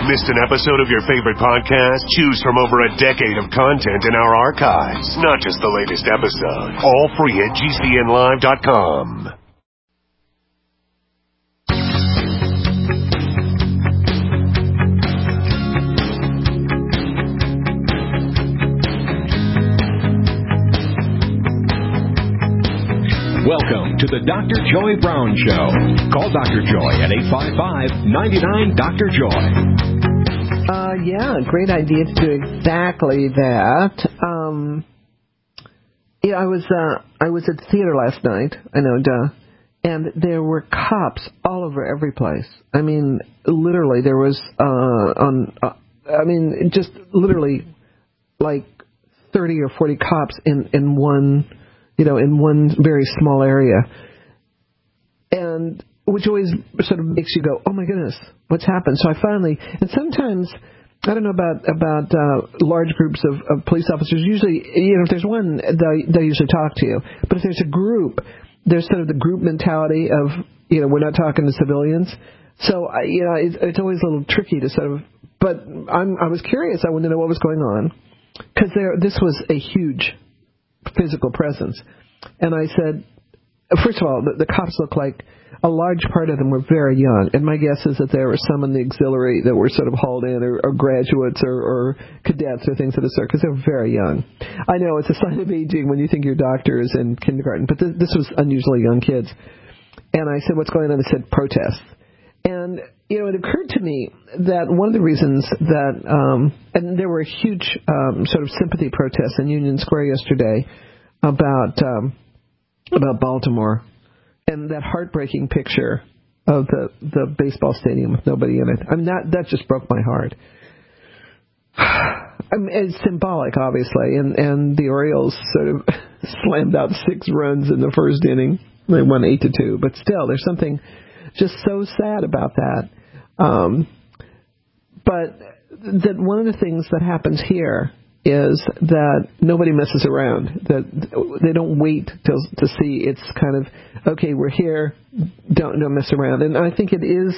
Missed an episode of your favorite podcast? Choose from over a decade of content in our archives, not just the latest episode. All free at GCNlive.com. Welcome to the Dr. Joy Brown Show. Call Dr. Joy at 855-99-DR-JOY. Yeah, great idea to do exactly that. I was at the theater last night. I know, and there were cops all over every place. I mean, literally, there was just literally like 30 or 40 cops in one. In one very small area. And which always sort of makes you go, oh my goodness, what's happened? So I finally, and sometimes, I don't know about large groups of police officers, usually, if there's one, they'll usually talk to you. But if there's a group, there's sort of the group mentality of, we're not talking to civilians. So, it's always a little tricky to sort of, but I was curious, I wanted to know what was going on. Because this was a huge physical presence. And I said, first of all, the cops look like a large part of them were very young. And my guess is that there were some in the auxiliary that were sort of hauled in or graduates or cadets or things of the sort, because they're very young. I know it's a sign of aging when you think your doctor is in kindergarten, but this was unusually young kids. And I said, what's going on? They said, protests. And, it occurred to me that one of the reasons that, and there were huge sort of sympathy protests in Union Square yesterday about Baltimore and that heartbreaking picture of the baseball stadium with nobody in it. I mean, that just broke my heart. I mean, it's symbolic, obviously, and the Orioles sort of slammed out 6 runs in the first inning. They won 8-2, but still, there's something just so sad about that. But that one of the things that happens here is that nobody messes around. That they don't wait to see. It's kind of, okay, we're here, don't mess around. And I think it is,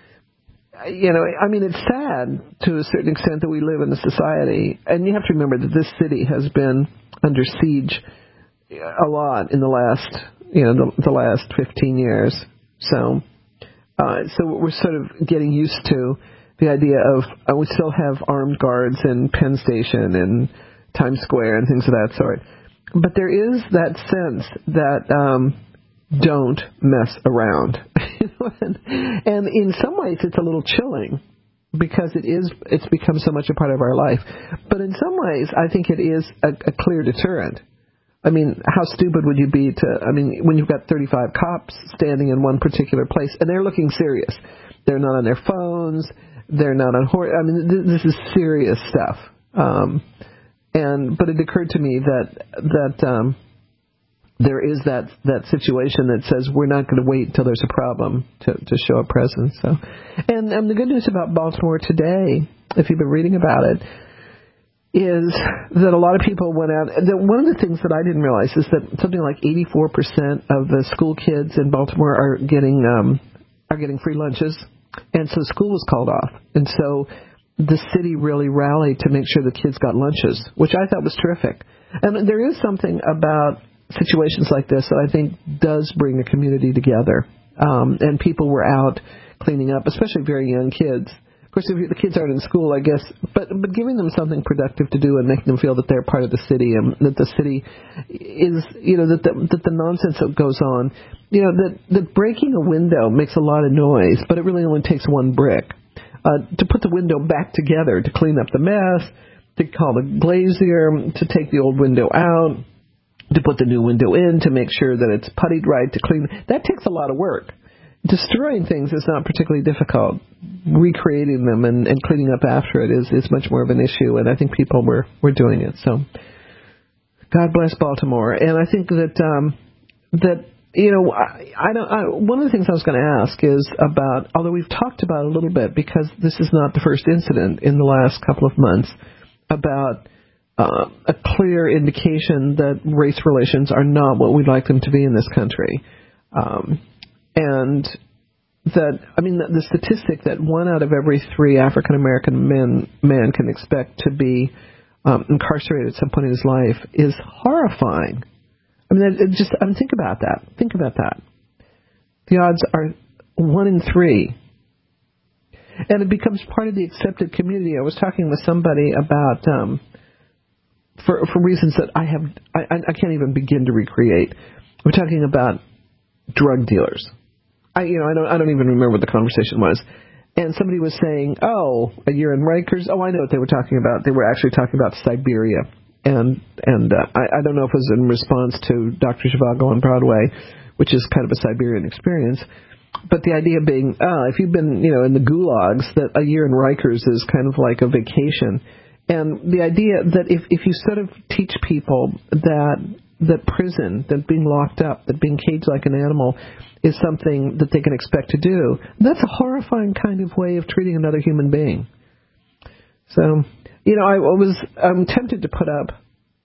it's sad to a certain extent that we live in a society, and you have to remember that this city has been under siege a lot in the last, the last 15 years. So we're sort of getting used to the idea of we still have armed guards in Penn Station and Times Square and things of that sort. But there is that sense that don't mess around. And in some ways it's a little chilling because it's become so much a part of our life. But in some ways I think it is a clear deterrent. I mean, how stupid would you be when you've got 35 cops standing in one particular place, and they're looking serious. They're not on their phones. They're not on this is serious stuff. But it occurred to me that there is that situation that says we're not going to wait until there's a problem to show a presence. So, and the good news about Baltimore today, if you've been reading about it, is that a lot of people went out. One of the things that I didn't realize is that something like 84% of the school kids in Baltimore are getting free lunches, and so school was called off. And so the city really rallied to make sure the kids got lunches, which I thought was terrific. And there is something about situations like this that I think does bring the community together. And people were out cleaning up, especially very young kids. Of course, if the kids aren't in school, I guess, but giving them something productive to do and making them feel that they're part of the city and that the city is, that the nonsense that goes on, that breaking a window makes a lot of noise, but it really only takes one brick. To put the window back together, to clean up the mess, to call the glazier, to take the old window out, to put the new window in, to make sure that it's puttied right, to clean, that takes a lot of work. Destroying things is not particularly difficult. Recreating them and cleaning up after it is much more of an issue, and I think people were doing it. So, God bless Baltimore. And I think that one of the things I was going to ask is about, although we've talked about it a little bit because this is not the first incident in the last couple of months, about a clear indication that race relations are not what we'd like them to be in this country. And the statistic that 1 out of every 3 African American men can expect to be incarcerated at some point in his life is horrifying. I mean, think about that. Think about that. The odds are 1 in 3. And it becomes part of the accepted community. I was talking with somebody about, for reasons that I can't even begin to recreate. We're talking about drug dealers. I don't even remember what the conversation was. And somebody was saying, a year in Rikers. I know what they were talking about. They were actually talking about Siberia. And I don't know if it was in response to Dr. Zhivago on Broadway, which is kind of a Siberian experience. But the idea being, if you've been, in the gulags, that a year in Rikers is kind of like a vacation. And the idea that if you sort of teach people that prison, that being locked up, that being caged like an animal is something that they can expect to do, that's a horrifying kind of way of treating another human being. So, I'm tempted to put up,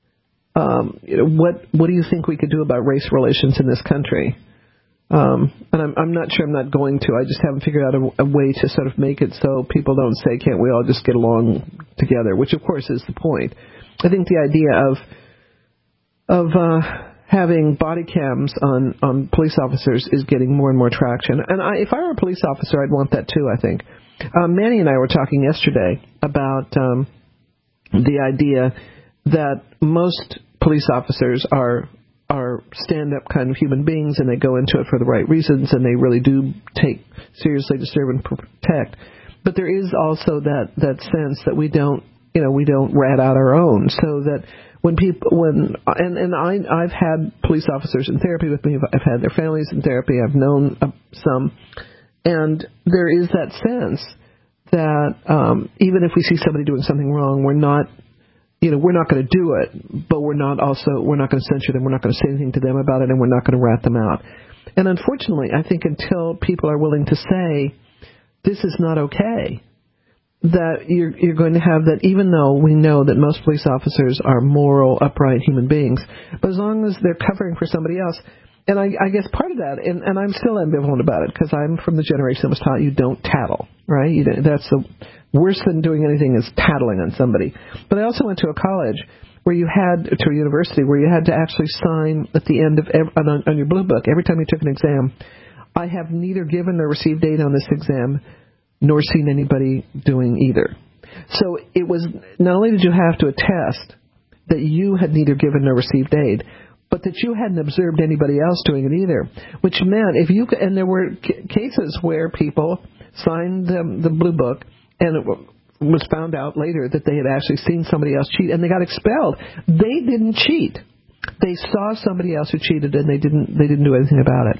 what do you think we could do about race relations in this country? And I'm not sure I'm not going to. I just haven't figured out a way to sort of make it so people don't say, can't we all just get along together, which of course is the point. I think the idea of having body cams on police officers is getting more and more traction. And if I were a police officer, I'd want that too, I think. Manny and I were talking yesterday about the idea that most police officers are stand-up kind of human beings, and they go into it for the right reasons, and they really do take seriously to serve and protect. But there is also that sense that we don't rat out our own, so that I've had police officers in therapy with me. I've had their families in therapy. I've known some, and there is that sense that even if we see somebody doing something wrong, we're not going to do it, but we're not going to censure them. We're not going to say anything to them about it, and we're not going to rat them out. And unfortunately, I think until people are willing to say, this is not okay, that you're going to have that, even though we know that most police officers are moral, upright human beings, but as long as they're covering for somebody else, and I guess part of that, and I'm still ambivalent about it, because I'm from the generation that was taught you don't tattle, right? That's the worse than doing anything is tattling on somebody. But I also went to a college to a university where you had to actually sign at the end of on your blue book every time you took an exam, I have neither given nor received aid on this exam, nor seen anybody doing either. So it was, not only did you have to attest that you had neither given nor received aid, but that you hadn't observed anybody else doing it either, which meant and there were cases where people signed the blue book, and it was found out later that they had actually seen somebody else cheat, and they got expelled. They didn't cheat. They saw somebody else who cheated, and they didn't do anything about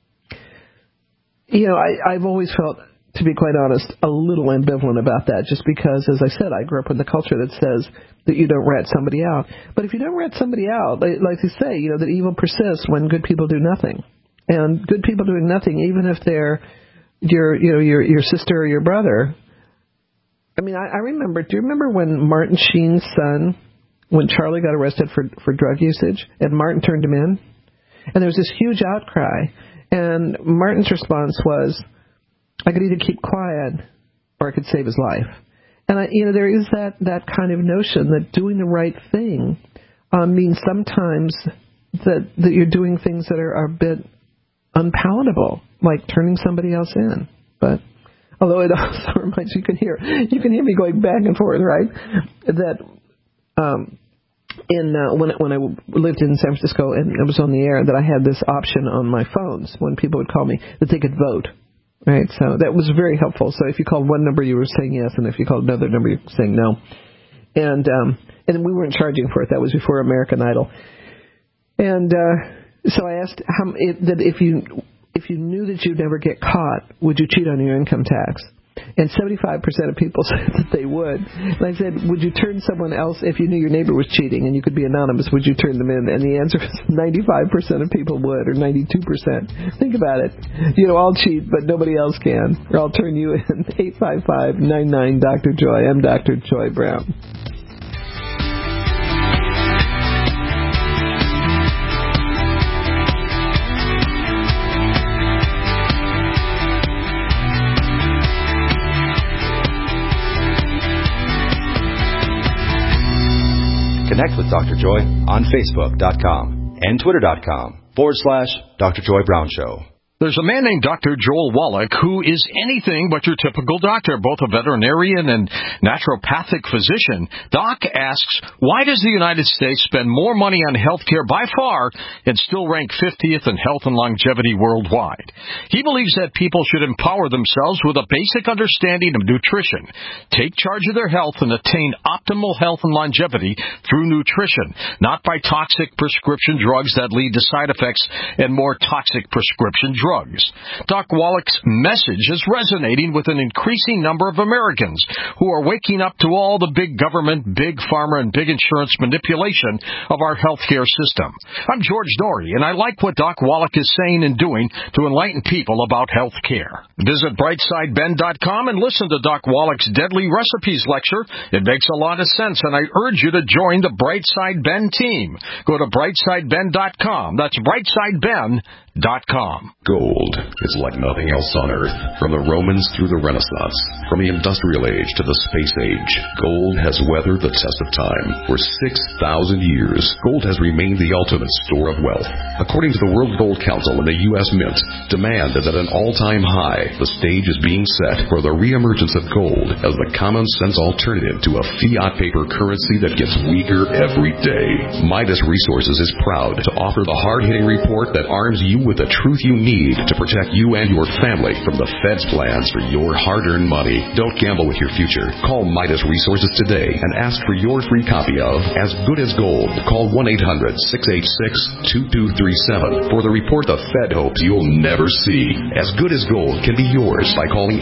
it. I've always felt, to be quite honest, a little ambivalent about that, just because, as I said, I grew up in the culture that says that you don't rat somebody out. But if you don't rat somebody out, like you say, that evil persists when good people do nothing. And good people doing nothing, even if they're your sister or your brother. I mean, I remember, do you remember when Martin Sheen's son, when Charlie got arrested for drug usage, and Martin turned him in? And there was this huge outcry, and Martin's response was, I could either keep quiet or I could save his life. And there is that kind of notion that doing the right thing means sometimes that you're doing things that are a bit unpalatable, like turning somebody else in. But although it also reminds you can hear me going back and forth, right? That when I lived in San Francisco and it was on the air, that I had this option on my phones when people would call me that they could vote. Right, so that was very helpful. So if you called one number, you were saying yes, and if you called another number, you were saying no. And we weren't charging for it. That was before American Idol. And so I asked that if you knew that you'd never get caught, would you cheat on your income tax? And 75% of people said that they would. And I said, would you turn someone else, if you knew your neighbor was cheating and you could be anonymous, would you turn them in? And the answer is 95% of people would, or 92%. Think about it. I'll cheat, but nobody else can. Or I'll turn you in. 855-99-Dr. Joy. I'm Dr. Joy Brown. Connect with Dr. Joy on Facebook.com and Twitter.com/Dr. Joy Brown Show. There's a man named Dr. Joel Wallach who is anything but your typical doctor, both a veterinarian and naturopathic physician. Doc asks, why does the United States spend more money on health care by far and still rank 50th in health and longevity worldwide? He believes that people should empower themselves with a basic understanding of nutrition, take charge of their health, and attain optimal health and longevity through nutrition, not by toxic prescription drugs that lead to side effects and more toxic prescription drugs. Doc Wallach's message is resonating with an increasing number of Americans who are waking up to all the big government, big pharma, and big insurance manipulation of our healthcare system. I'm George Norrie, and I like what Doc Wallach is saying and doing to enlighten people about health care. Visit BrightSideBen.com and listen to Doc Wallach's Deadly Recipes lecture. It makes a lot of sense, and I urge you to join the Brightside Ben team. Go to BrightSideBen.com. That's BrightSideBen.com. Gold is like nothing else on Earth. From the Romans through the Renaissance, from the Industrial Age to the Space Age, gold has weathered the test of time. For 6,000 years, gold has remained the ultimate store of wealth. According to the World Gold Council and the U.S. Mint, demand is at an all-time high. The stage is being set for the reemergence of gold as the common-sense alternative to a fiat paper currency that gets weaker every day. Midas Resources is proud to offer the hard-hitting report that arms you with the truth you need to protect you and your family from the Fed's plans for your hard-earned money. Don't gamble with your future. Call Midas Resources today and ask for your free copy of As Good as Gold. Call 1-800-686-2237 for the report the Fed hopes you'll never see. As Good as Gold can be yours by calling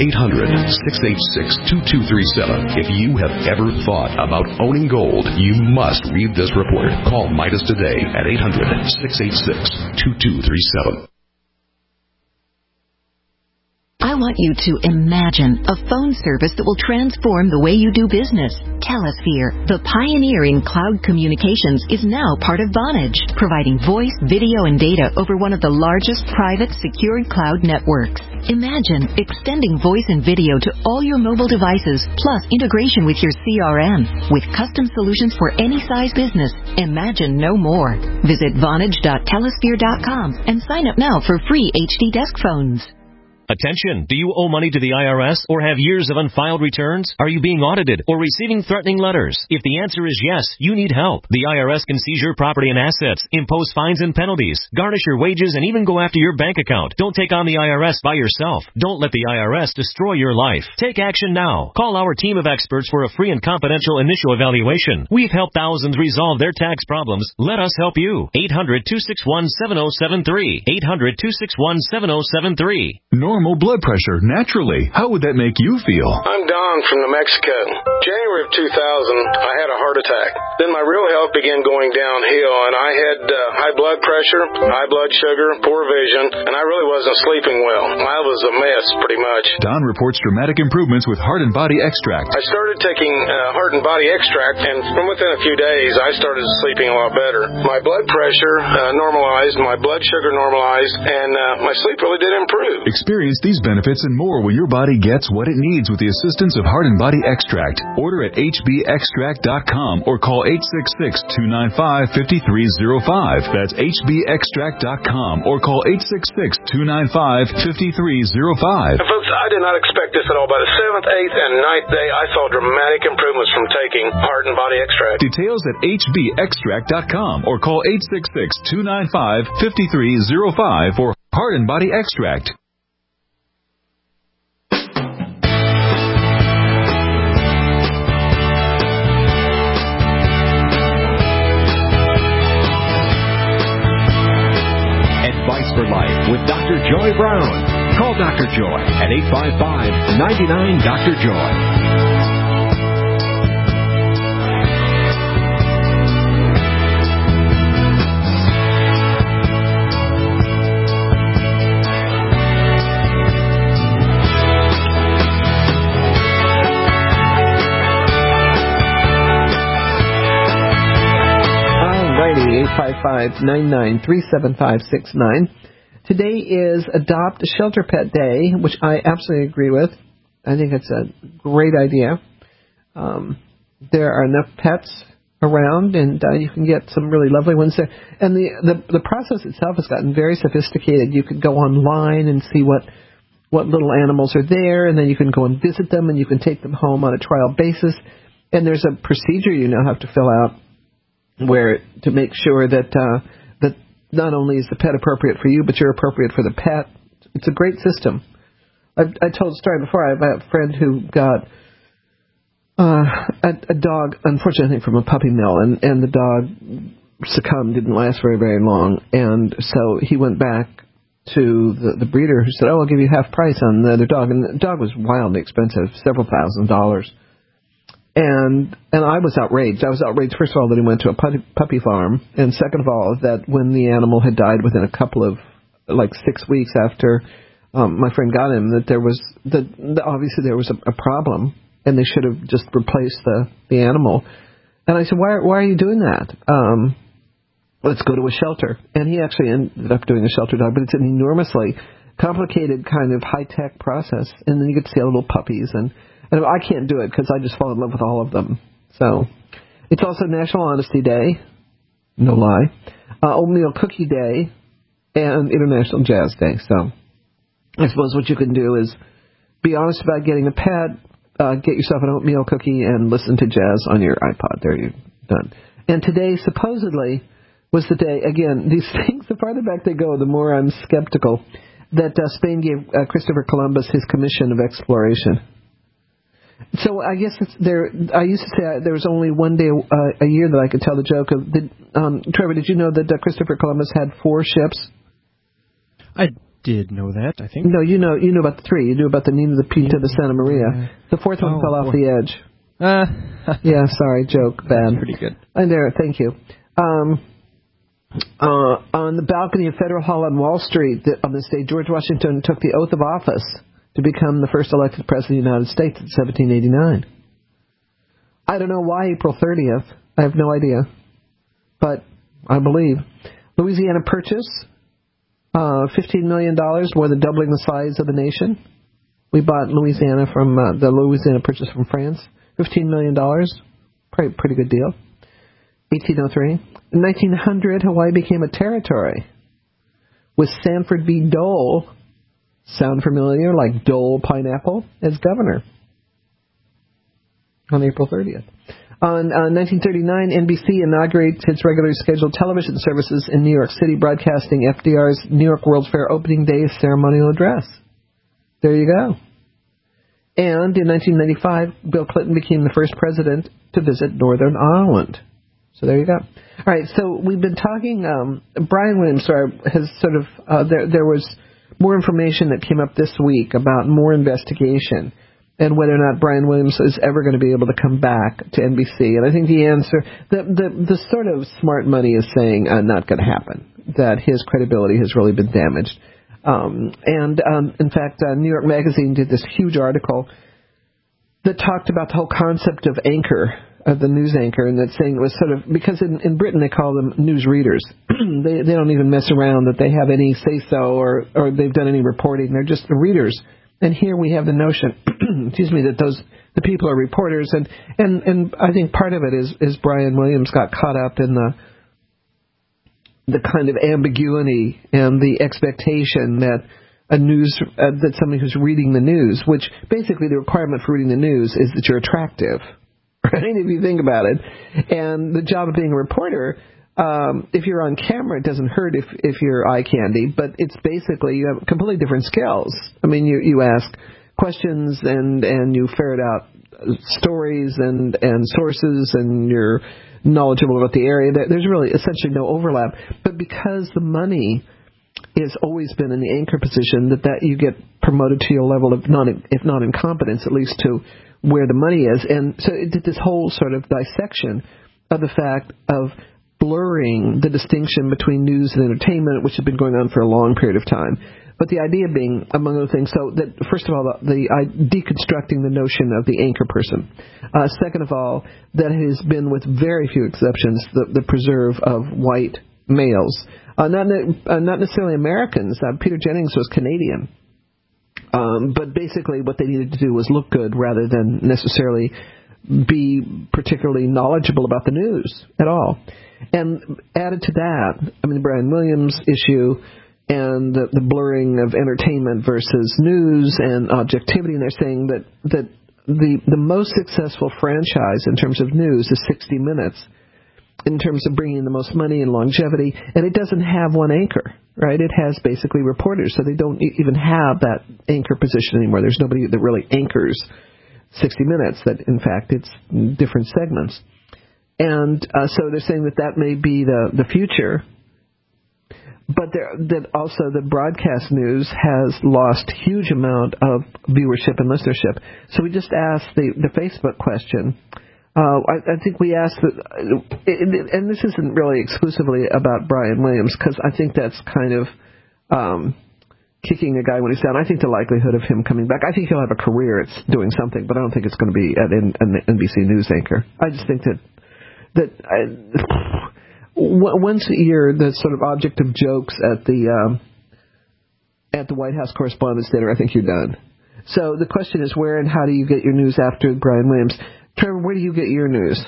800-686-2237. If you have ever thought about owning gold, you must read this report. Call Midas today at 800-686-2237. I want you to imagine a phone service that will transform the way you do business. Telesphere, the pioneer in cloud communications, is now part of Vonage, providing voice, video, and data over one of the largest private secured cloud networks. Imagine extending voice and video to all your mobile devices, plus integration with your CRM. With custom solutions for any size business, imagine no more. Visit Vonage.telesphere.com and sign up now for free HD desk phones. Attention! Do you owe money to the IRS or have years of unfiled returns? Are you being audited or receiving threatening letters? If the answer is yes, you need help. The IRS can seize your property and assets, impose fines and penalties, garnish your wages, and even go after your bank account. Don't take on the IRS by yourself. Don't let the IRS destroy your life. Take action now. Call our team of experts for a free and confidential initial evaluation. We've helped thousands resolve their tax problems. Let us help you. 800-261-7073. 800-261-7073. Normal blood pressure, naturally. How would that make you feel? I'm Don from New Mexico. January of 2000, I had a heart attack. Then my real health began going downhill, and I had high blood pressure, high blood sugar, poor vision, and I really wasn't sleeping well. I was a mess, pretty much. Don reports dramatic improvements with Heart and Body Extract. I started taking Heart and Body Extract, and from within a few days, I started sleeping a lot better. My blood pressure normalized, my blood sugar normalized, and my sleep really did improve. Experience these benefits and more when your body gets what it needs with the assistance of Heart and Body Extract. Order at hbextract.com or call 866-295-5305. That's hbextract.com or call 866-295-5305. Folks, I did not expect this at all. By the 7th, 8th, and 9th day, I saw dramatic improvements from taking Heart and Body Extract. Details at hbextract.com or call 866-295-5305 for Heart and Body Extract. Advice for Life with Dr. Joy Brown. Call Dr. Joy at 855-99-DR-JOY. Alrighty, 855-993-7569. Today is Adopt Shelter Pet Day, which I absolutely agree with. I think it's a great idea. There are enough pets around, and you can get some really lovely ones there. And the process itself has gotten very sophisticated. You could go online and see what little animals are there, and then you can go and visit them, and you can take them home on a trial basis. And there's a procedure you now have to fill out to make sure that that not only is the pet appropriate for you, but you're appropriate for the pet. It's a great system. I told a story before. I have a friend who got a dog, unfortunately, from a puppy mill, and the dog succumbed, didn't last very, very long. And so he went back to the breeder, who said, I'll give you half price on the other dog. And the dog was wildly expensive, several $1,000s. And I was outraged. I was outraged, first of all, that he went to a puppy farm, and second of all, that when the animal had died within a couple of, 6 weeks after my friend got him, that there was, obviously there was a problem, and they should have just replaced the animal. And I said, why are you doing that? Let's go to a shelter. And he actually ended up doing a shelter dog, but it's an enormously complicated kind of high-tech process, and then you get to see all the little puppies, and I can't do it because I just fall in love with all of them. So it's also National Honesty Day, no lie, Oatmeal Cookie Day, and International Jazz Day. So I suppose what you can do is be honest about getting a pet, get yourself an oatmeal cookie, and listen to jazz on your iPod. There, you're done. And today, supposedly, was the day, again, these things, the farther back they go, the more I'm skeptical, that Spain gave Christopher Columbus his commission of exploration. So I guess I used to say there was only one day a year that I could tell the joke of. Trevor, did you know that Christopher Columbus had 4 ships? I did know that, I think. No, you know about the 3. You knew about the Nina, the Pinta, the Santa Maria. The 4th one fell off the edge. Yeah, sorry, joke, bad. Pretty good. And there, thank you. On the balcony of Federal Hall on Wall Street, on this day, George Washington took the oath of office to become the first elected president of the United States in 1789. I don't know why April 30th. I have no idea. But I believe. Louisiana Purchase, $15 million, more than doubling the size of the nation. We bought Louisiana from the Louisiana Purchase from France. $15 million. Pretty good deal. 1803. In 1900, Hawaii became a territory with Sanford B. Dole, sound familiar, like Dole Pineapple, as governor on April 30th. On 1939, NBC inaugurates its regularly scheduled television services in New York City, broadcasting FDR's New York World's Fair opening day ceremonial address. There you go. And in 1995, Bill Clinton became the first president to visit Northern Ireland. So there you go. All right, so we've been talking, Brian Williams has sort of, there was more information that came up this week about more investigation and whether or not Brian Williams is ever going to be able to come back to NBC. And I think the answer, the sort of smart money is saying not going to happen, that his credibility has really been damaged. In fact, New York Magazine did this huge article that talked about the whole concept of anchor, of the news anchor, and that's saying it was sort of, because in Britain they call them news readers. they don't even mess around that they have any say-so or they've done any reporting. They're just the readers. And here we have the notion, that the people are reporters, and I think part of it is Brian Williams got caught up in the kind of ambiguity and the expectation that that somebody who's reading the news, which basically the requirement for reading the news is that you're attractive, right? If you think about it, and the job of being a reporter, if you're on camera, it doesn't hurt if you're eye candy, but it's basically you have completely different skills. I mean, you ask questions and you ferret out stories and sources, and you're knowledgeable about the area. There's really essentially no overlap. But because the money has always been in the anchor position, that you get promoted to your level of, if not incompetence, at least to where the money is. And so it did this whole sort of dissection of the fact of blurring the distinction between news and entertainment, which had been going on for a long period of time. But the idea being, among other things, so that first of all, deconstructing the notion of the anchor person. Second of all, that has been, with very few exceptions, the preserve of white males. Not necessarily Americans. Peter Jennings was Canadian. But basically what they needed to do was look good rather than necessarily be particularly knowledgeable about the news at all. And added to that, I mean, the Brian Williams issue and the blurring of entertainment versus news and objectivity, and they're saying that the most successful franchise in terms of news is 60 Minutes, in terms of bringing the most money and longevity, and it doesn't have one anchor, right? It has basically reporters, so they don't even have that anchor position anymore. There's nobody that really anchors 60 Minutes, that in fact it's different segments. And so they're saying that may be the future, but that also the broadcast news has lost huge amount of viewership and listenership. So we just asked the Facebook question. I think we asked and this isn't really exclusively about Brian Williams, because I think that's kind of kicking a guy when he's down. I think the likelihood of him coming back, I think he'll have a career at doing something, but I don't think it's going to be an NBC News anchor. I just think that once a year, the sort of object of jokes at the White House Correspondents' Dinner, I think you're done. So the question is, where and how do you get your news after Brian Williams? Trevor, where do you get your news?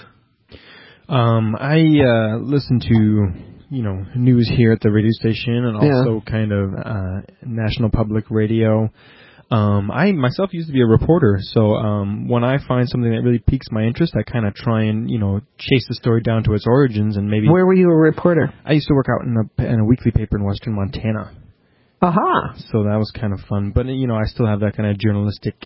I listen to news here at the radio station, and also kind of National Public Radio. I myself used to be a reporter, so when I find something that really piques my interest, I kind of try and chase the story down to its origins, and maybe. Where were you a reporter? I used to work out in a weekly paper in Western Montana. Aha! So that was kind of fun, but I still have that kind of journalistic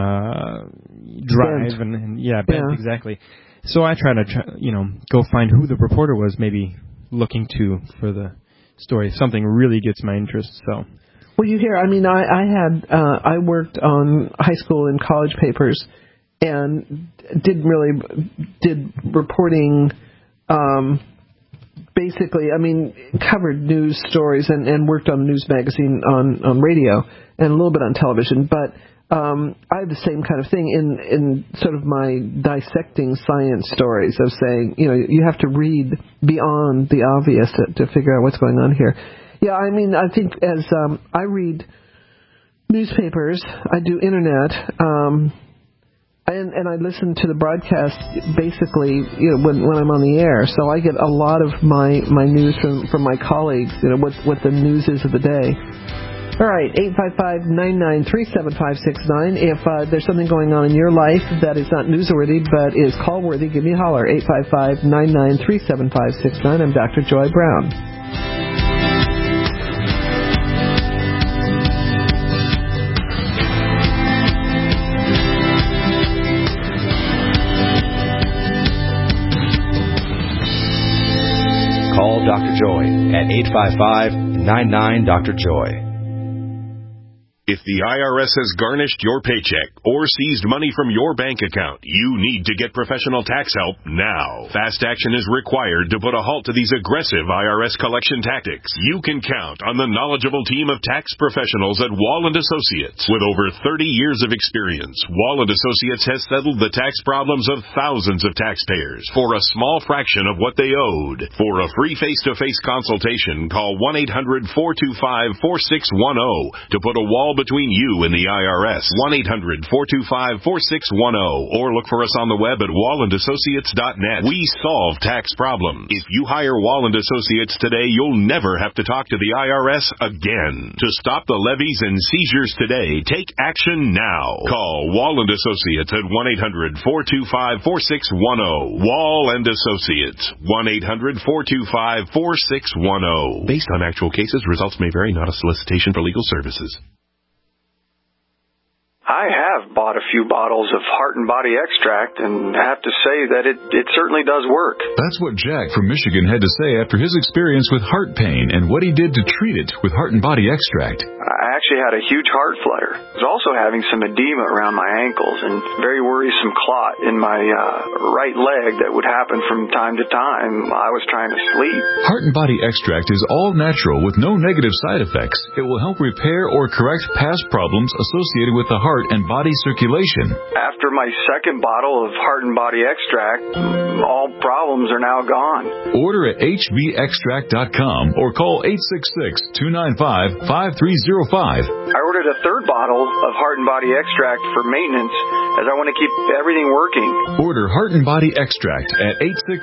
drive bent, exactly. So I try to go find who the reporter was, maybe looking to for the story. If something really gets my interest, so. Well, you hear, I mean, I worked on high school and college papers and did reporting, basically, I mean, covered news stories and worked on a news magazine on radio and a little bit on television, but I have the same kind of thing in sort of my dissecting science stories of saying, you have to read beyond the obvious to figure out what's going on here. Yeah, I mean, I think as I read newspapers, I do internet, and I listen to the broadcast basically, when I'm on the air. So I get a lot of my news from my colleagues, what the news is of the day. All right, 855-993-7569. If there's something going on in your life that is not newsworthy but is call-worthy, give me a holler. 855-993-7569. I'm Dr. Joy Brown. Call Dr. Joy at 855-99-DR-JOY. If the IRS has garnished your paycheck or seized money from your bank account, you need to get professional tax help now. Fast action is required to put a halt to these aggressive IRS collection tactics. You can count on the knowledgeable team of tax professionals at Wall & Associates. With over 30 years of experience, Wall & Associates has settled the tax problems of thousands of taxpayers for a small fraction of what they owed. For a free face-to-face consultation, call 1-800-425-4610 to put a wall between you and the IRS. 1-800-425-4610 or look for us on the web at wallandassociates.net. We solve tax problems. If you hire Wall & Associates today, you'll never have to talk to the IRS again. To stop the levies and seizures today, take action now. Call Wall & Associates at 1-800-425-4610. Wall & Associates. 1-800-425-4610. Based on actual cases, results may vary, not a solicitation for legal services. I have bought a few bottles of Heart and Body Extract and have to say that it certainly does work. That's what Jack from Michigan had to say after his experience with heart pain and what he did to treat it with Heart and Body Extract. I actually had a huge heart flutter. I was also having some edema around my ankles and very worrisome clot in my right leg that would happen from time to time. I was trying to sleep. Heart and Body Extract is all natural with no negative side effects. It will help repair or correct past problems associated with the heart heart and body circulation. After my second bottle of Heart and Body Extract, all problems are now gone. Order at hbextract.com or call 866-295-5305. I ordered a third bottle of Heart and Body Extract for maintenance as I want to keep everything working. Order Heart and Body Extract at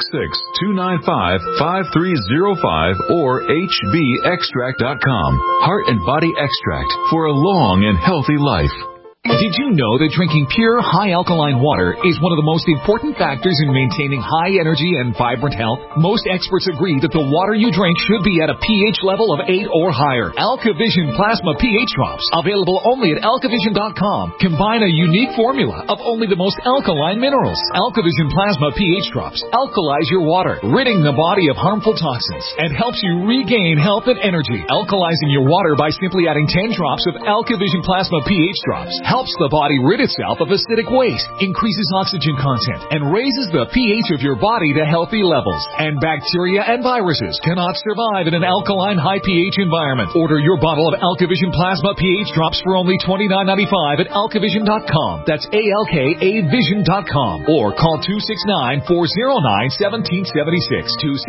866-295-5305 or hbextract.com. Heart and Body Extract for a long and healthy life. Did you know that drinking pure, high-alkaline water is one of the most important factors in maintaining high energy and vibrant health? Most experts agree that the water you drink should be at a pH level of 8 or higher. AlkaVision Plasma pH Drops, available only at alkavision.com, combine a unique formula of only the most alkaline minerals. AlkaVision Plasma pH Drops alkalize your water, ridding the body of harmful toxins, and helps you regain health and energy. Alkalizing your water by simply adding 10 drops of AlkaVision Plasma pH Drops helps the body rid itself of acidic waste, increases oxygen content, and raises the pH of your body to healthy levels. And bacteria and viruses cannot survive in an alkaline high pH environment. Order your bottle of AlkaVision Plasma pH Drops for only $29.95 at alkavision.com. That's ALKAvision.com. Or call 269-409-1776.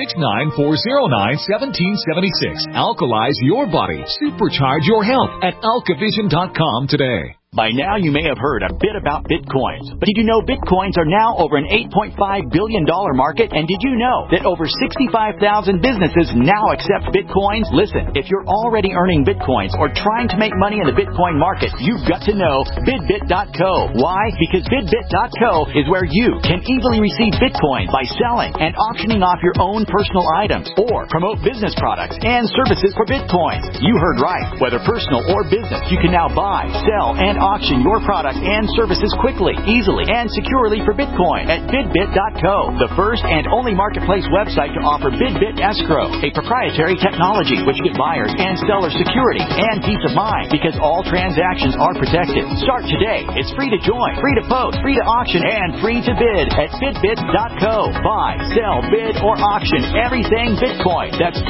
269-409-1776. Alkalize your body. Supercharge your health at alkavision.com today. By now, you may have heard a bit about Bitcoins. But did you know Bitcoins are now over an $8.5 billion market? And did you know that over 65,000 businesses now accept Bitcoins? Listen, if you're already earning Bitcoins or trying to make money in the Bitcoin market, you've got to know BidBit.co. Why? Because BidBit.co is where you can easily receive Bitcoin by selling and auctioning off your own personal items or promote business products and services for Bitcoins. You heard right. Whether personal or business, you can now buy, sell, and auction your products and services quickly, easily, and securely for Bitcoin at BidBit.co, the first and only marketplace website to offer BidBit Escrow, a proprietary technology which gives buyers and sellers security and peace of mind because all transactions are protected. Start today. It's free to join, free to post, free to auction, and free to bid at BidBit.co. Buy, sell, bid, or auction everything Bitcoin. That's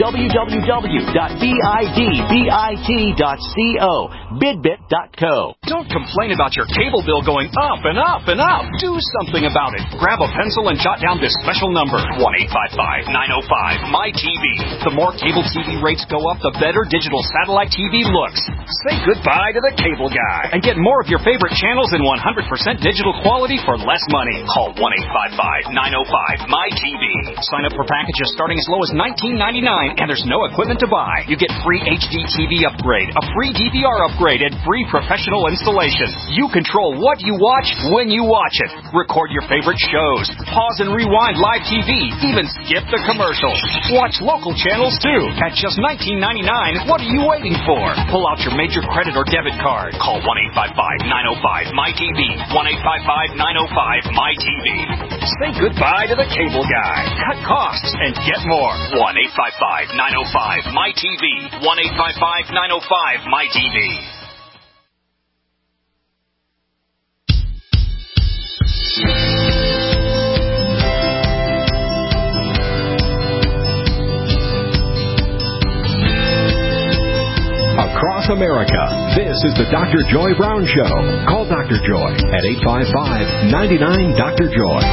www.bidbit.co. BidBit.co. Don't complain about your cable bill going up and up and up. Do something about it. Grab a pencil and jot down this special number, 1-855-905-MY-TV. The more cable TV rates go up, the better digital satellite TV looks. Say goodbye to the cable guy and get more of your favorite channels in 100% digital quality for less money. Call 1-855-905-MY-TV. Sign up for packages starting as low as $19.99, and there's no equipment to buy. You get free HD TV upgrade, a free DVR upgrade, and free professional installation. You control what you watch when you watch it. Record your favorite shows. Pause and rewind live TV. Even skip the commercials. Watch local channels too. At just $19.99, what are you waiting for? Pull out your major credit or debit card. Call 1-855-905-MY-TV. 1-855-905-MY-TV. Say goodbye to the cable guy. Cut costs and get more. 1-855-905-MY-TV. 1-855-905-MY-TV. Across America, this is the Dr. Joy Brown Show. Call Dr. Joy at 855-99-DR-JOY.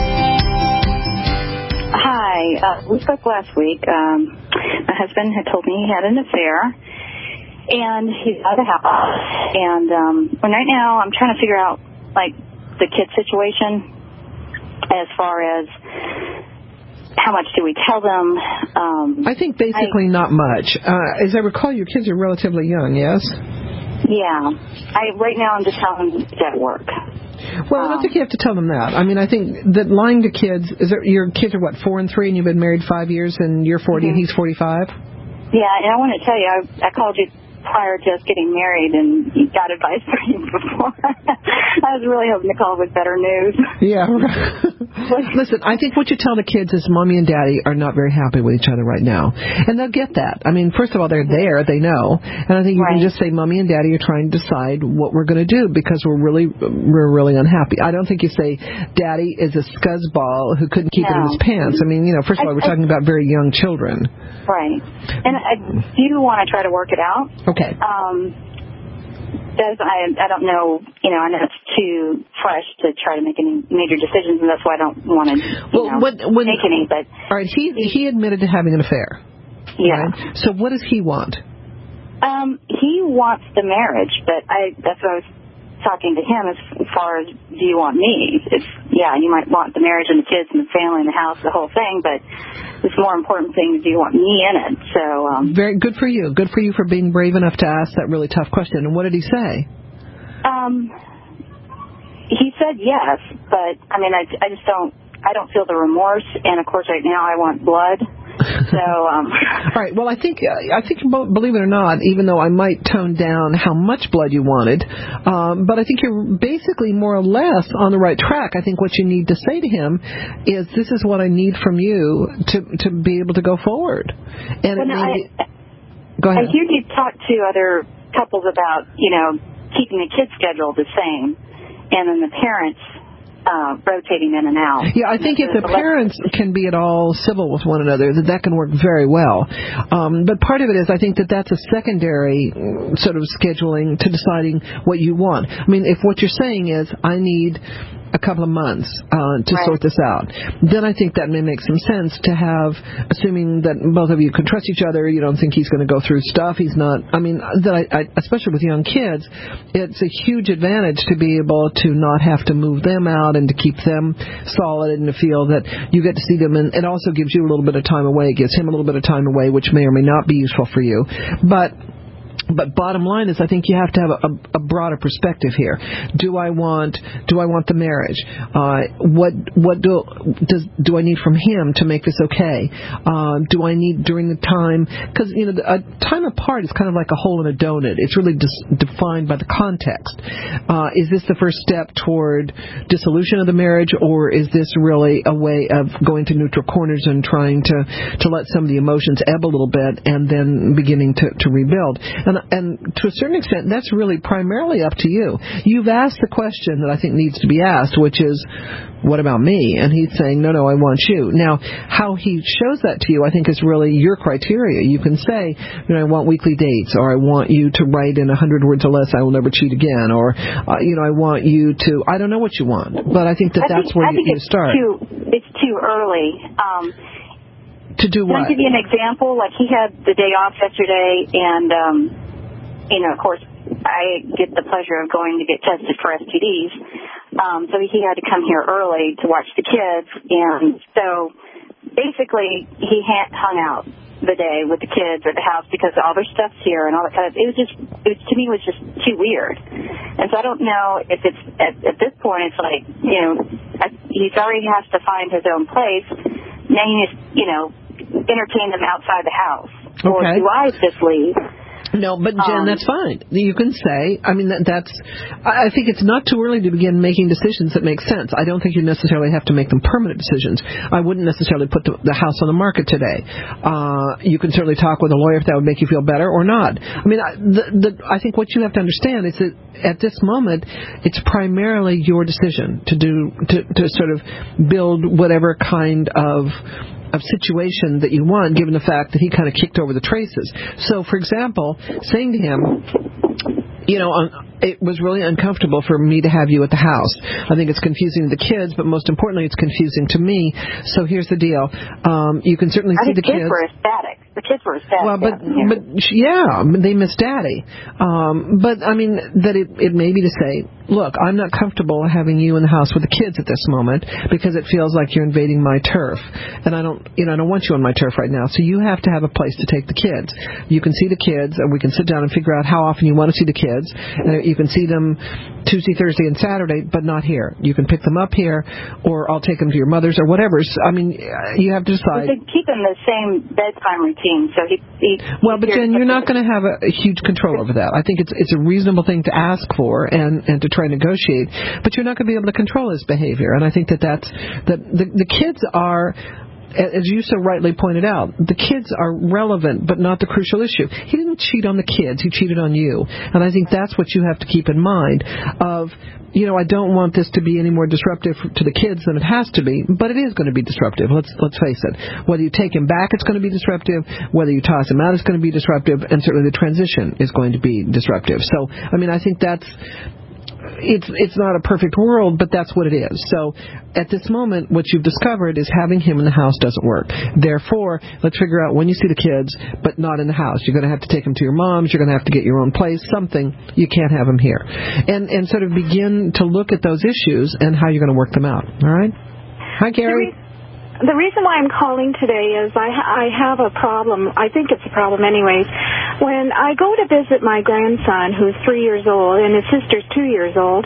Hi, we spoke last week. My husband had told me he had an affair, and he's out of the house. And right now I'm trying to figure out, like, the kid situation as far as how much do we tell them? I think basically not much. As I recall, your kids are relatively young, yes? Yeah. Right now I'm just telling them at work. Well, I don't think you have to tell them that. I mean, I think that lying to kids, your kids are, what, 4 and 3, and you've been married 5 years, and you're 40 and he's 45? Yeah, and I want to tell you, I called you prior to us getting married and got advice from you before. I was really hoping to call with better news. Yeah. Listen, I think what you tell the kids is Mommy and Daddy are not very happy with each other right now. And they'll get that. I mean, first of all, they're there. They know. And I think you can just say, Mommy and Daddy are trying to decide what we're going to do because we're really unhappy. I don't think you say, Daddy is a scuzzball who couldn't keep it in his pants. I mean, first of all, we're talking about very young children. Right. And I do want to try to work it out. Okay. does. I don't know. I know it's too fresh to try to make any major decisions, and that's why I don't want to make any. But all right, he admitted to having an affair. Yeah. Right? So what does he want? He wants the marriage, but that's what I was talking to him as far as, do you want me? You might want the marriage and the kids and the family and the house, the whole thing, but this more important thing is, do you want me in it? So very good for you. Good for you for being brave enough to ask that really tough question. And what did he say? He said yes, but I just don't feel the remorse, and of course right now I want blood. So, all right. Well, I think believe it or not, even though I might tone down how much blood you wanted, but I think you're basically more or less on the right track. I think what you need to say to him is, "This is what I need from you to be able to go forward." And go ahead. I hear you talk to other couples about keeping the kids' schedule the same, and then the parents rotating in and out. Yeah, I think if the parents can be at all civil with one another, that can work very well. But part of it is, I think that's a secondary sort of scheduling to deciding what you want. I mean, if what you're saying is, I need a couple of months to sort this out, then I think that may make some sense to have, assuming that both of you can trust each other, you don't think he's going to go through stuff. He's not, especially with young kids, it's a huge advantage to be able to not have to move them out and to keep them solid and to feel that you get to see them. And it also gives you a little bit of time away. It gives him a little bit of time away, which may or may not be useful for you. But bottom line is, I think you have to have a broader perspective here. Do I want the marriage? What do I need from him to make this okay? Do I need during the time? Because a time apart is kind of like a hole in a donut. It's really defined by the context. Is this the first step toward dissolution of the marriage, or is this really a way of going to neutral corners and trying to let some of the emotions ebb a little bit and then beginning to rebuild? And to a certain extent, that's really primarily up to you. You've asked the question that I think needs to be asked, which is, what about me? And he's saying, no, I want you. Now, how he shows that to you, I think, is really your criteria. You can say, I want weekly dates, or I want you to write in 100 words or less, I will never cheat again, or, I want you to, I don't know what you want, but I think that's where you start. It's too early. To do what? Can I give you an example? Like, he had the day off yesterday, and of course, I get the pleasure of going to get tested for STDs. So he had to come here early to watch the kids. And so basically he hung out the day with the kids at the house because all their stuff's here and all that kind of, to me, it was just too weird. And so I don't know if it's, at this point, it's like, he already has to find his own place. Now you just, entertain them outside the house. Okay. Or do I just leave? No, but Jen, that's fine. You can say, I think it's not too early to begin making decisions that make sense. I don't think you necessarily have to make them permanent decisions. I wouldn't necessarily put the house on the market today. You can certainly talk with a lawyer if that would make you feel better or not. I mean, I think what you have to understand is that at this moment, it's primarily your decision to sort of build whatever kind of situation that you want, given the fact that he kind of kicked over the traces. So, for example, saying to him, it was really uncomfortable for me to have you at the house. I think it's confusing to the kids, but most importantly, it's confusing to me. So here's the deal. You can certainly see the kids. The kids were ecstatic. Well, but they miss Daddy. But I mean, that it may be to say, look, I'm not comfortable having you in the house with the kids at this moment because it feels like you're invading my turf, and I don't want you on my turf right now. So you have to have a place to take the kids. You can see the kids, and we can sit down and figure out how often you want to see the kids. You can see them Tuesday, Thursday, and Saturday, but not here. You can pick them up here, or I'll take them to your mother's, or whatever. So, I mean, you have to decide. We could keep him the same bedtime routine. So well, but Jen, you're not going to have a huge control over that. I think it's a reasonable thing to ask for and to try and negotiate, but you're not going to be able to control his behavior. And I think that's the kids are as you so rightly pointed out, the kids are relevant, but not the crucial issue. He didn't cheat on the kids. He cheated on you. And I think that's what you have to keep in mind of, I don't want this to be any more disruptive to the kids than it has to be, but it is going to be disruptive. Let's face it. Whether you take him back, it's going to be disruptive. Whether you toss him out, it's going to be disruptive. And certainly the transition is going to be disruptive. So, I think that's... It's not a perfect world, but that's what it is. So at this moment, what you've discovered is having him in the house doesn't work. Therefore, let's figure out when you see the kids, but not in the house. You're going to have to take them to your mom's. You're going to have to get your own place, something. You can't have them here. And sort of begin to look at those issues and how you're going to work them out. All right? Hi, Gary. The reason why I'm calling today is I have a problem. I think it's a problem anyways. When I go to visit my grandson, who's 3 years old, and his sister's 2 years old,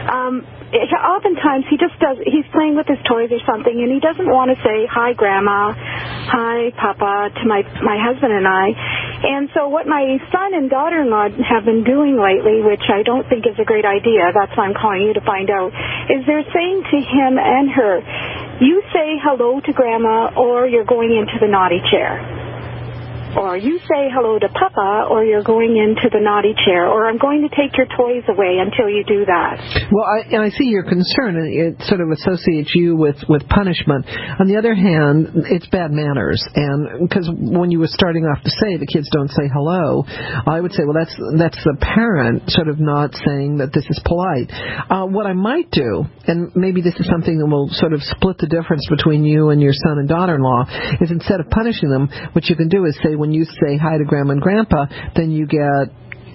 oftentimes he's playing with his toys or something, and he doesn't want to say, hi, Grandma, hi, Papa, to my husband and I. And so what my son and daughter-in-law have been doing lately, which I don't think is a great idea, that's why I'm calling you to find out, is they're saying to him and her, you say hello to Grandma or you're going into the naughty chair. Or you say hello to Papa, or you're going into the naughty chair, or I'm going to take your toys away until you do that. Well, I see your concern, and it sort of associates you with punishment. On the other hand, it's bad manners, and because when you were starting off to say the kids don't say hello, I would say, well, that's the parent sort of not saying that this is polite. What I might do, and maybe this is something that will sort of split the difference between you and your son and daughter-in-law, is instead of punishing them, what you can do is say, when you say hi to Grandma and Grandpa, then you get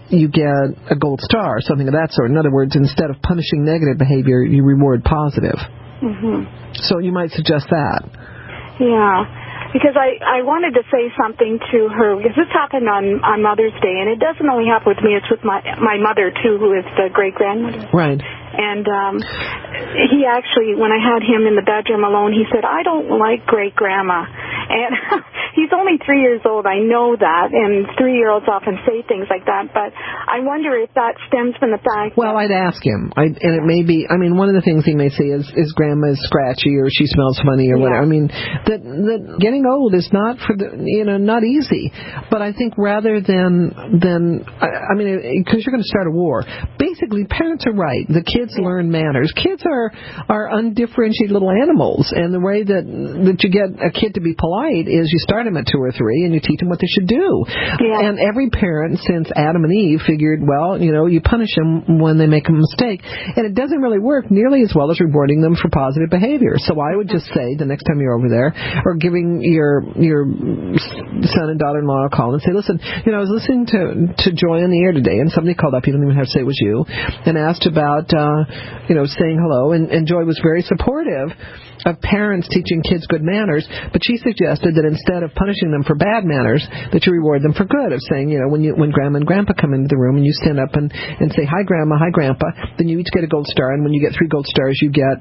a gold star or something of that sort. In other words, instead of punishing negative behavior, you reward positive. Mm-hmm. So you might suggest that. Yeah. Because I wanted to say something to her, because this happened on Mother's Day, and it doesn't only happen with me, it's with my mother, too, who is the great-grandmother. Right. And he actually, when I had him in the bedroom alone, he said, I don't like great-grandma. And he's only 3 years old, I know that, and 3-year-olds often say things like that, but I wonder if that stems from the fact Well, I'd ask him, and it may be, one of the things he may say is Grandma's scratchy, or she smells funny, or whatever. That getting old is not not easy, but I think rather than because you're going to start a war, basically parents are right. The kids learn manners. Kids are undifferentiated little animals, and the way that you get a kid to be polite is you start them at 2 or 3 and you teach them what they should do. Yeah. And every parent since Adam and Eve figured, well, you punish them when they make a mistake, and it doesn't really work nearly as well as rewarding them for positive behavior. So I would just say the next time you're over there, or giving your son and daughter-in-law a call and say, listen, I was listening to Joy on the air today, and somebody called up, you don't even have to say it was you, and asked about saying hello, and Joy was very supportive of parents teaching kids good manners, but she suggested that instead of punishing them for bad manners, that you reward them for good, of saying, when Grandma and Grandpa come into the room and you stand up and say, hi Grandma, hi Grandpa, then you each get a gold star, and when you get 3 gold stars, you get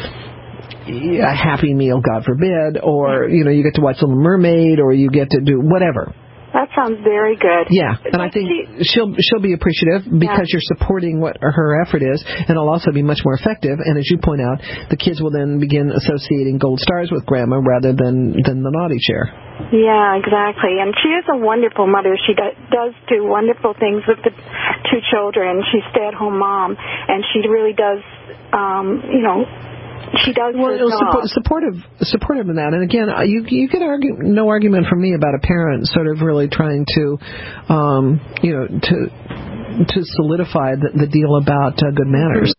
a Happy Meal, God forbid, or, you get to watch Little Mermaid, or you get to do whatever. That sounds very good. Yeah, and I think she'll be appreciative because you're supporting what her effort is, and it'll also be much more effective. And as you point out, the kids will then begin associating gold stars with Grandma rather than the naughty chair. Yeah, exactly. And she is a wonderful mother. She does do wonderful things with the 2 children. She's stay-at-home mom, and she really does, she does supportive in that. And again, you get no argument from me about a parent sort of really trying to to solidify the deal about good manners.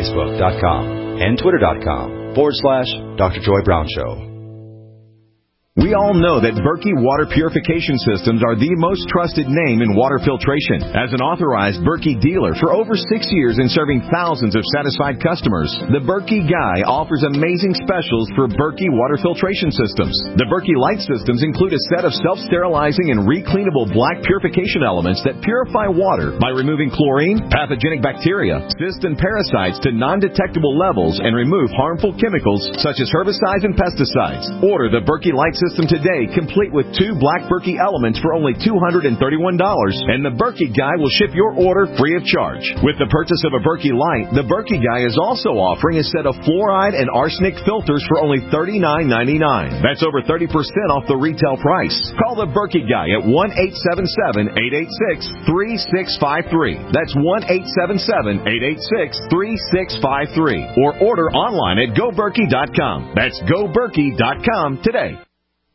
Facebook.com and Twitter.com/Dr. Joy Brown Show. We all know that Berkey Water Purification Systems are the most trusted name in water filtration. As an authorized Berkey dealer for over 6 years and serving thousands of satisfied customers, the Berkey Guy offers amazing specials for Berkey Water Filtration Systems. The Berkey Light Systems include a set of self-sterilizing and recleanable black purification elements that purify water by removing chlorine, pathogenic bacteria, cysts, and parasites to non-detectable levels and remove harmful chemicals such as herbicides and pesticides. Order the Berkey Light System today, complete with 2 black Berkey elements for only $231, and the Berkey Guy will ship your order free of charge. With the purchase of a Berkey Light, the Berkey Guy is also offering a set of fluoride and arsenic filters for only $39.99. That's over 30% off the retail price. Call the Berkey Guy at 1-877-886-3653. That's 1-877-886-3653. Or order online at GoBerkey.com. That's GoBerkey.com today.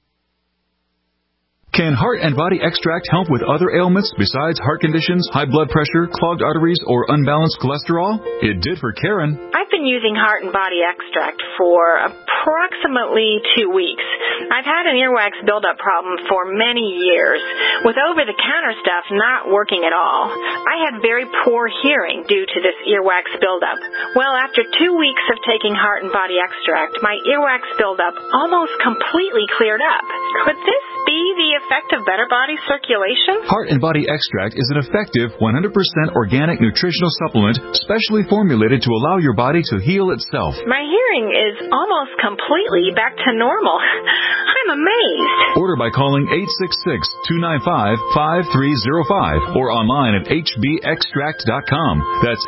Can Heart and Body Extract help with other ailments besides heart conditions, high blood pressure, clogged arteries, or unbalanced cholesterol? It did for Karen. I've been using Heart and Body Extract for approximately 2 weeks. I've had an earwax buildup problem for many years, with over-the-counter stuff not working at all. I had very poor hearing due to this earwax buildup. Well, after 2 weeks of taking Heart and Body Extract, my earwax buildup almost completely cleared up. Could this be the effect of better body circulation? Heart and Body Extract is an effective 100% organic nutritional supplement specially formulated to allow your body to heal itself. My hearing is almost completely back to normal. I'm amazed. Order by calling 866-295-5305 or online at hbextract.com. That's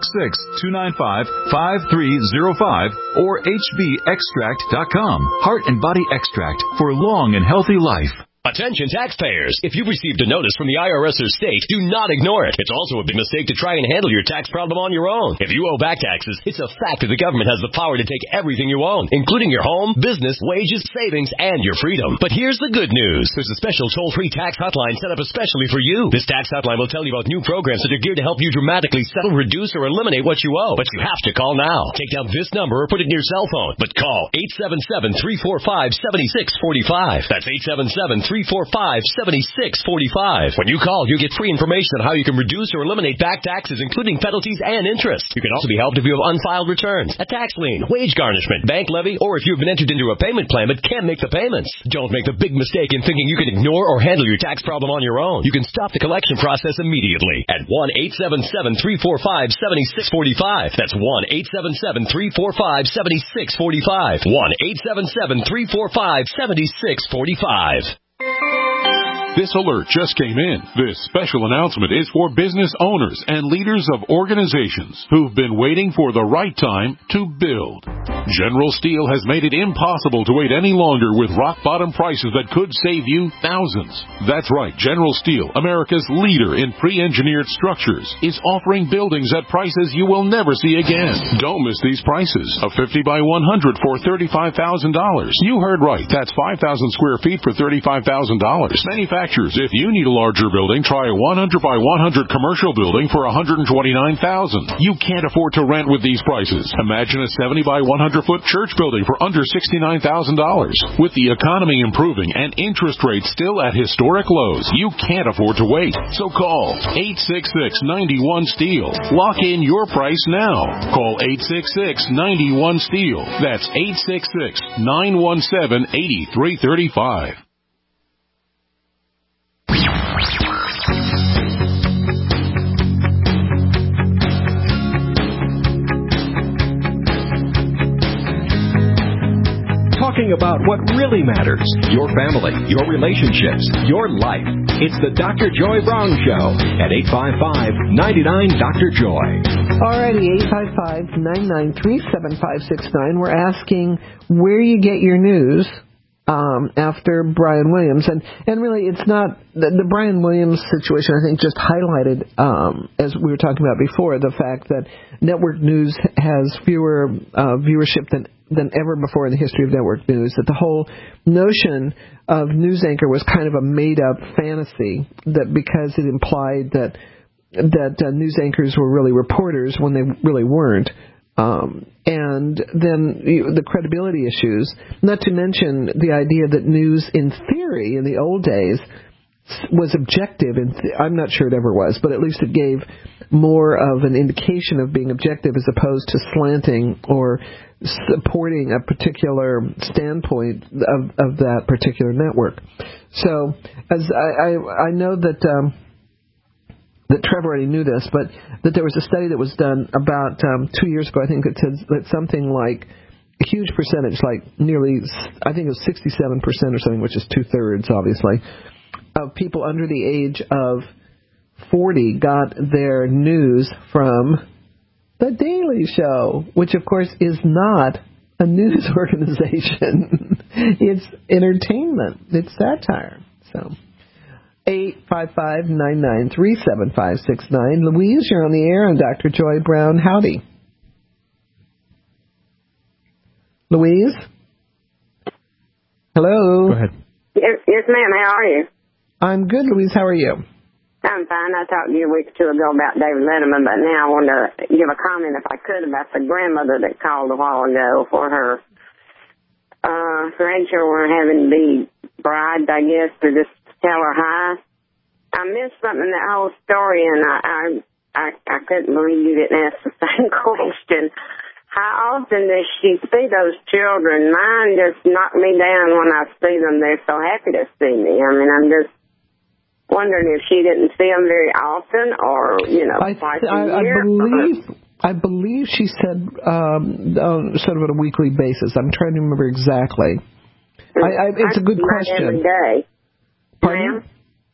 866-295-5305 or hbextract.com. Heart and Body Extract for long and healthy life. Attention taxpayers. If you've received a notice from the IRS or state, do not ignore it. It's also a big mistake to try and handle your tax problem on your own. If you owe back taxes, it's a fact that the government has the power to take everything you own, including your home, business, wages, savings, and your freedom. But here's the good news. There's a special toll-free tax hotline set up especially for you. This tax hotline will tell you about new programs that are geared to help you dramatically settle, reduce, or eliminate what you owe. But you have to call now. Take down this number or put it in your cell phone. But call 877-345-7645. That's 877-345-7645. When you call, you get free information on how you can reduce or eliminate back taxes, including penalties and interest. You can also be helped if you have unfiled returns, a tax lien, wage garnishment, bank levy, or if you've been entered into a payment plan but can't make the payments. Don't make the big mistake in thinking you can ignore or handle your tax problem on your own. You can stop the collection process immediately at 1-877-345-7645. That's 1-877-345-7645. 1-877-345-7645. This alert just came in. This special announcement is for business owners and leaders of organizations who've been waiting for the right time to build. General Steel has made it impossible to wait any longer with rock-bottom prices that could save you thousands. That's right, General Steel, America's leader in pre-engineered structures, is offering buildings at prices you will never see again. Don't miss these prices. A 50 by 100 for $35,000. You heard right. That's 5,000 square feet for $35,000. Manufacturers, if you need a larger building, try a 100 by 100 commercial building for $129,000. You can't afford to rent with these prices. Imagine a 70 by 100 foot church building for under $69,000. With the economy improving and interest rates still at historic lows, you can't afford to wait. So call 866-91-STEEL. Lock in your price now. Call 866-91-STEEL. That's 866-917-8335. Talking about what really matters, your family, your relationships, your life. It's the Dr. Joy Brown Show at 855-99-DR-JOY. Alrighty, 855-993-7569. We're asking where you get your news after Brian Williams. And really, it's not the Brian Williams situation, I think, just highlighted, as we were talking about before, the fact that network news has fewer viewership than ever before in the history of network news, that the whole notion of news anchor was kind of a made-up fantasy, that because it implied that news anchors were really reporters when they really weren't. And then the credibility issues, not to mention the idea that news, in theory, in the old days, was objective. I'm not sure it ever was, but at least it gave more of an indication of being objective as opposed to slanting or supporting a particular standpoint of that particular network. So, as I know that Trevor already knew this, but that there was a study that was done about 2 years ago. I think it said that something like a huge percentage, like nearly, I think it was 67% or something, which is 2/3, obviously, of people under the age of 40 got their news from The Daily Show, which, of course, is not a news organization. It's entertainment. It's satire. So, 855-993-7569. Louise, you're on the air on Dr. Joy Brown. Howdy. Louise? Hello? Go ahead. Yes, ma'am. How are you? I'm good, Louise. How are you? I'm fine. I talked to you a week or two ago about David Letterman, but now I want to give a comment, if I could, about the grandmother that called a while ago for her grandchildren having to be bribed, I guess, to just tell her hi. I missed something in that whole story, and I couldn't believe you didn't ask the same question. How often does she see those children? Mine just knock me down when I see them. They're so happy to see me. I mean, I'm just wondering if she didn't see them very often, or twice a year. I believe she said sort of on a weekly basis. I'm trying to remember exactly. It's a good question. Every day. Pardon?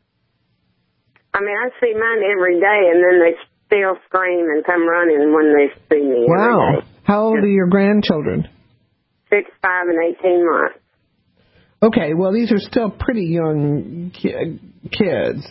I mean, I see mine every day, and then they still scream and come running when they see me. Wow. Every day. How old are your grandchildren? 6, 5, and 18 months. Okay, well, these are still pretty young kids.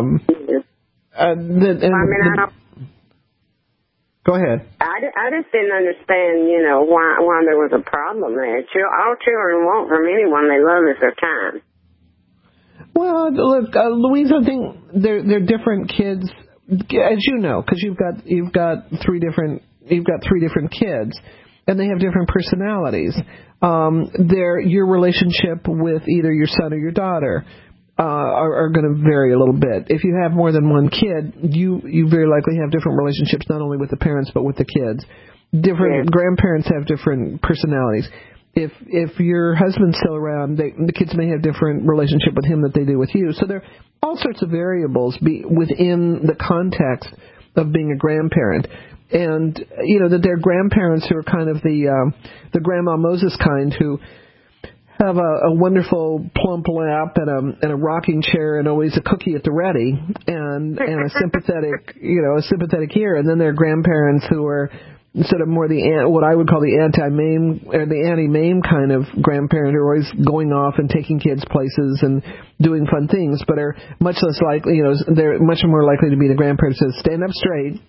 Go ahead. I just didn't understand, why there was a problem there. All children want from anyone they love is their time. Well, look, Louise, I think they're different kids, as you know, because you've got three different kids, and they have different personalities. Your relationship with either your son or your daughter are going to vary a little bit. If you have more than one kid, you very likely have different relationships, not only with the parents but with the kids. Grandparents have different personalities. If your husband's still around, the kids may have different relationship with him that they do with you. So there are all sorts of variables within the context of being a grandparent. And, that they're grandparents who are kind of the Grandma Moses kind, who have a wonderful plump lap and a rocking chair and always a cookie at the ready and a sympathetic ear. And then there are grandparents who are sort of more what I would call the anti-MAME or the anti-MAME kind of grandparent, who are always going off and taking kids places and doing fun things, but are much less likely, they're much more likely to be the grandparents that stand up straight.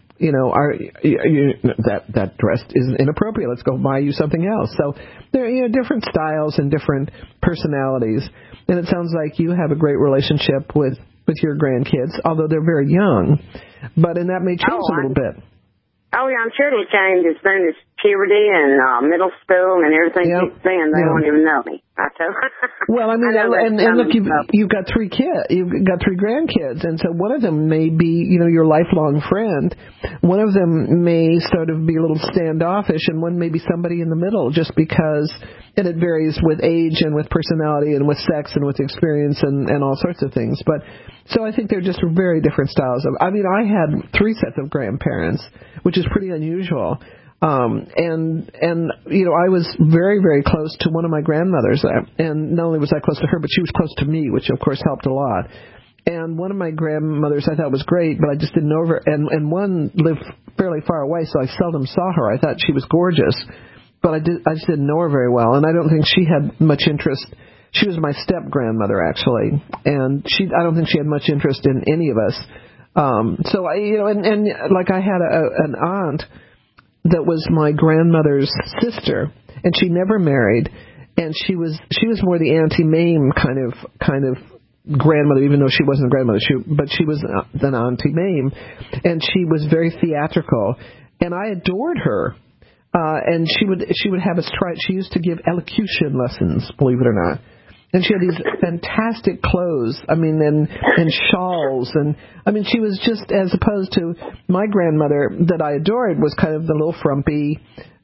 That dress isn't inappropriate. Let's go buy you something else. So there are different styles and different personalities, and it sounds like you have a great relationship with your grandkids, although they're very young. And that may change a little bit. Oh, yeah, I'm sure it'll change as soon as puberty and middle school and everything kicks in. They won't even know me. Well, I mean, and look, you've got 3 kids. You've got 3 grandkids, and so one of them may be, your lifelong friend. One of them may sort of be a little standoffish, and one may be somebody in the middle, just because, and it varies with age and with personality and with sex and with experience and all sorts of things. But so I think they're just very different styles of. I mean, I had 3 sets of grandparents, which is pretty unusual. And I was very, very close to one of my grandmothers, and not only was I close to her, but she was close to me, which of course helped a lot. And one of my grandmothers I thought was great, but I just didn't know her, and one lived fairly far away, so I seldom saw her. I thought she was gorgeous, but I just didn't know her very well, and I don't think she had much interest. She was my step-grandmother, actually, and I don't think she had much interest in any of us. So I had an aunt that was my grandmother's sister, and she never married, and she was more the anti-MAME kind of grandmother, even though she wasn't a grandmother, but she was an anti-MAME, and she was very theatrical, and I adored her. and she would have us try. She used to give elocution lessons, believe it or not. And she had these fantastic clothes, and shawls, and she was just, as opposed to my grandmother that I adored, was kind of the little frumpy.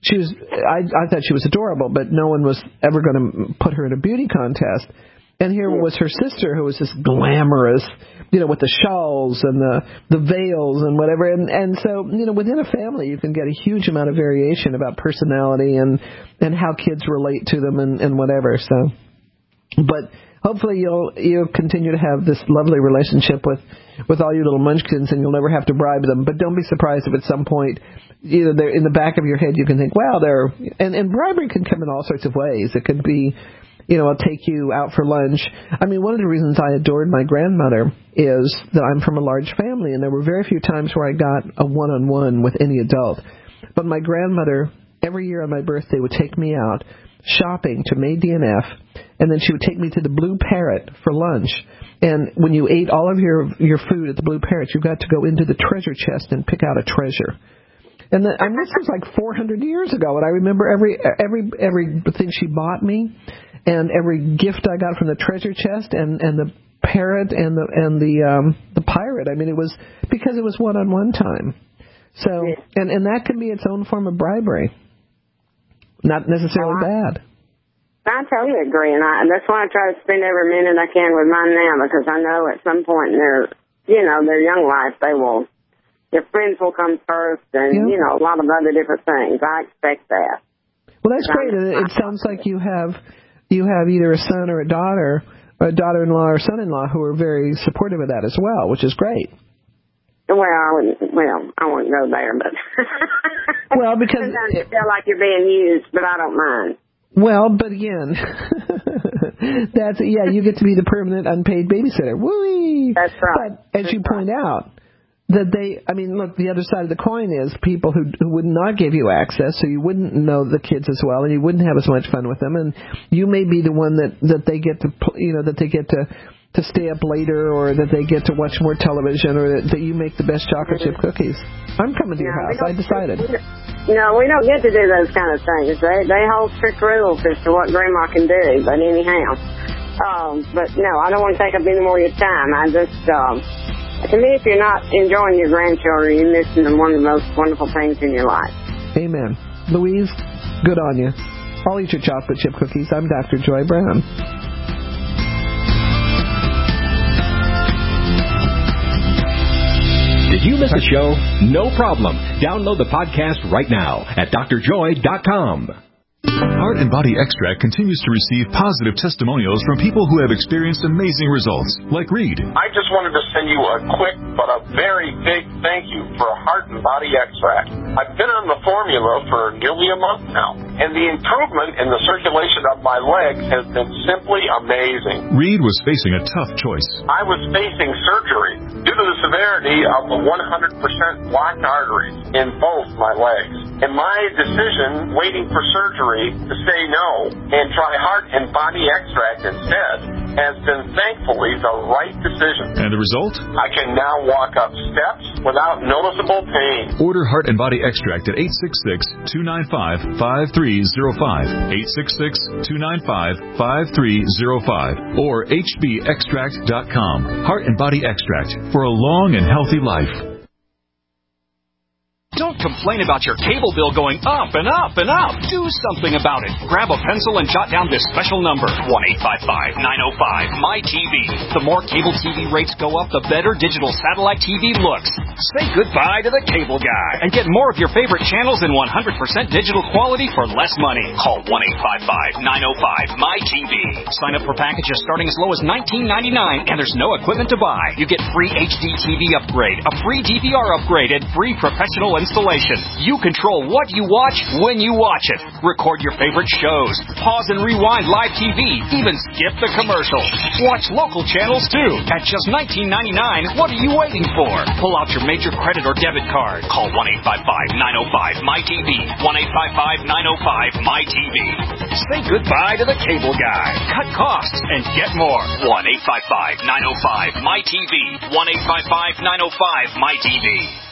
I thought she was adorable, but no one was ever going to put her in a beauty contest. And here was her sister, who was this glamorous, with the shawls and the veils and whatever. And so, within a family, you can get a huge amount of variation about personality and how kids relate to them and whatever. So. But hopefully you'll continue to have this lovely relationship with all your little munchkins, and you'll never have to bribe them. But don't be surprised if at some point, they're in the back of your head, you can think, wow, and bribery can come in all sorts of ways. It could be, I'll take you out for lunch. One of the reasons I adored my grandmother is that I'm from a large family, and there were very few times where I got a one-on-one with any adult. But my grandmother, every year on my birthday, would take me out shopping to May DNF, and then she would take me to the Blue Parrot for lunch. And when you ate all of your food at the Blue Parrot, you got to go into the treasure chest and pick out a treasure. And this was like 400 years ago, and I remember everything she bought me, and every gift I got from the treasure chest, and the parrot and the pirate. It was because it was one-on-one time. So, and that can be its own form of bribery. Not necessarily bad. I totally agree, and that's why I try to spend every minute I can with mine now, because I know at some point in their young life, their friends will come first, and a lot of other different things. I expect that. Well, that's great. It sounds like you have either a son or a daughter-in-law or son-in-law who are very supportive of that as well, which is great. Well, I wouldn't go there, but because sometimes you feel like you're being used, but I don't mind. Well, but again, you get to be the permanent unpaid babysitter. Woo-wee! That's right. But as you point out, that look, the other side of the coin is people who would not give you access, so you wouldn't know the kids as well, and you wouldn't have as much fun with them, and you may be the one that they get to stay up later, or that they get to watch more television, or that you make the best chocolate chip cookies. I'm coming to your house. I decided. No, we don't get to do those kind of things. They hold strict rules as to what Grandma can do. But anyhow, but no, I don't want to take up any more of your time. I just, to me, if you're not enjoying your grandchildren, you're missing one of the most wonderful things in your life. Amen. Louise, good on you. I'll eat your chocolate chip cookies. I'm Dr. Joy Brown. Did you miss a show? No problem. Download the podcast right now at drjoy.com. Heart and Body Extract continues to receive positive testimonials from people who have experienced amazing results, like Reed. I just wanted to send you a quick but a very big thank you for Heart and Body Extract. I've been on the formula for nearly a month now, and the improvement in the circulation of my legs has been simply amazing. Reed was facing a tough choice. I was facing surgery due to the severity of the 100% blocked arteries in both my legs. And my decision, waiting for surgery, to say no and try Heart and Body Extract instead, has been thankfully the right decision. And the result? I can now walk up steps without noticeable pain. Order Heart and Body Extract at 866-295-5305, 866-295-5305, or hbextract.com. Heart and Body Extract for a long and healthy life. Don't complain about your cable bill going up and up and up. Do something about it. Grab a pencil and jot down this special number, 1-855-905-MY-TV. The more cable TV rates go up, the better digital satellite TV looks. Say goodbye to the cable guy and get more of your favorite channels in 100% digital quality for less money. Call 1-855-905-MY-TV. Sign up for packages starting as low as $19.99, and there's no equipment to buy. You get free HD TV upgrade, a free DVR upgrade, and free professional installation. You control what you watch when you watch it. Record your favorite shows. Pause and rewind live TV. Even skip the commercials. Watch local channels too. At just $19.99, what are you waiting for? Pull out your major credit or debit card. Call 1-855-905-MY-TV. 1-855-905-MY-TV. Say goodbye to the cable guy. Cut costs and get more. 1-855-905-MY-TV. 1-855-905-MY-TV.